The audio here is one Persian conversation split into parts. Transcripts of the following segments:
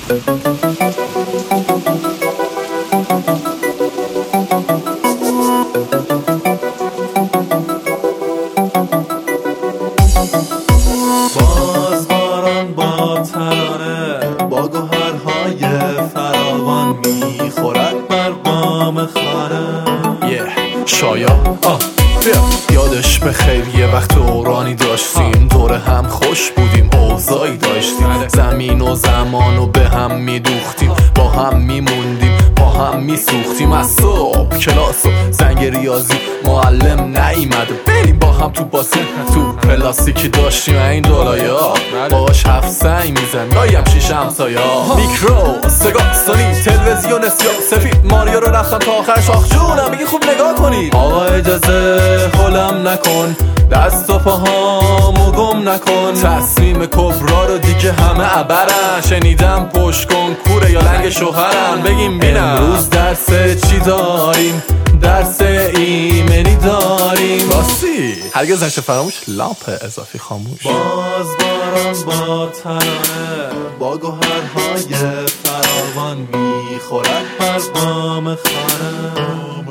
باز باران با ترانه با گوهرهای فراوان میخورد بر بام خانه. شایا یادش به خیر یه وقت دورانی داشتیم، دور هم خوش بودیم، اوضاعی داشتیم، زمین و زمانو به هم میدوختیم، با هم میموندیم، با هم میسوختیم. از صبح کلاس و زنگ ریاضی معلم نیومد، بریم با هم تو باسن تو پلاستیکی داشتیم این دولایا، باش هفت سنگ میزن لایم شیش همسایا. میکرو سگار سونی تلویزیون سفید ماریا رو رفتم تا آخر شاخ جونم میگی خوب نگاه کنید. آقا اجازه هلم نکن، دست و پاهامو گم نکن، تصمیم کبرا رو دیگه همه عبرن، شنیدم پشت کنکوره یا لنگ شوهرن. بگیم بینم امروز درس چی داریم، درس ایمنی داریم. راستی هرگز نشه فراموش لامپ اضافی خاموش. باز باران با ترانه با گوهرهای فراوان میخورد بر بام خانه.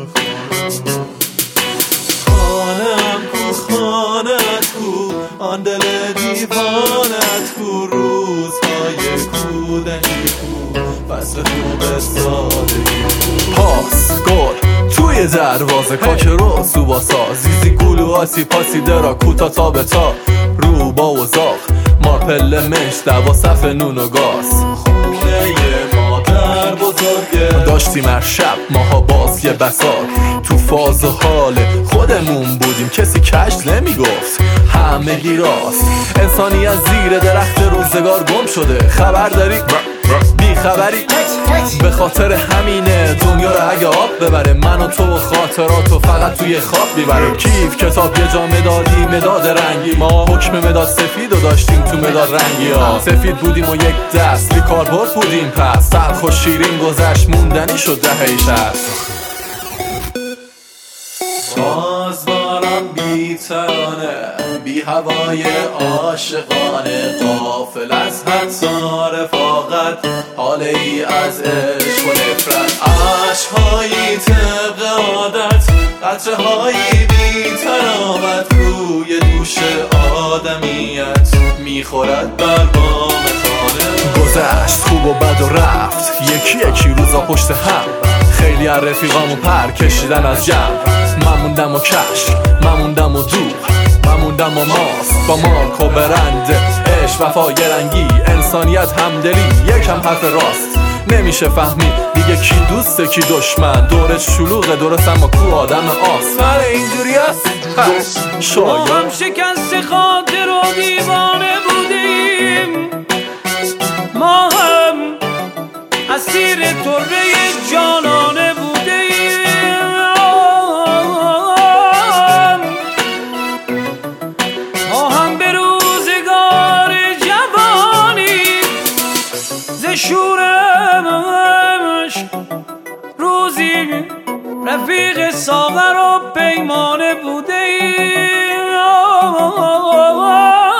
خانه‌ام کو خانه‌ات کو آن دل دیوانت کو، روزهای کودکی کو فصل خوب سادگی کو. پاس گل توی دروازه کاک رو سوباسا، زیزی گلو آسی پاسی درا کوتا تا بتا، روبا و زاغ مارپله مش دوا صف نون و گاز. خونه مادر بزرگه داشتیم هر شب ماها باز یه بساط، تو فاز و حال خودمون بودیم، کسی کشت نمیگفت همگی راست. انسانی از زیر درخت روزگار گم شده، خبر داری؟ بی خبری؟ به خاطر همینه دنیا رو اگه آب ببره، من و تو و خاطراتو فقط توی خواب میبره. کیف کتاب یه جا مدادی مداد رنگی، ما حکم مداد سفید و داشتیم تو مداد رنگی ها. سفید بودیم و یک دست بی کاربرد بودیم، پس تلخ و شیرین گذشت موندنی شد دهه 60. باز باران بی ترانه بی هوای عاشقانه، غافل از حدسا رفاقت، حاله ای از عشق و نفرت، عشقهایی طبق عادت، قطره هایی بی ترامت، روی دوش آدمیت میخورد بر بام خانه. گذشت خوب و بد و رفت یکی یکی روزا پشت هم، خیلی از رفیقامو پر کشیدن از جمع، من موندم و کشک، من موندم و دور، من موندم و ماست با مارک و برند، عشق وفا یه رنگی، انسانیت همدلی یکم حرف راست. نمیشه فهمید دیگه کی دوسته کی دشمن، دورت شلوغه درست اما کو آدم آس. اینجوری هست شاید ما هم شکست خاطر و دیوانه بودیم، ما هم اسیر طره جانانه بودیم، ما هم به روزگار جوانی ز شورش روزی رفیق ساغر و پیمانه بودیم.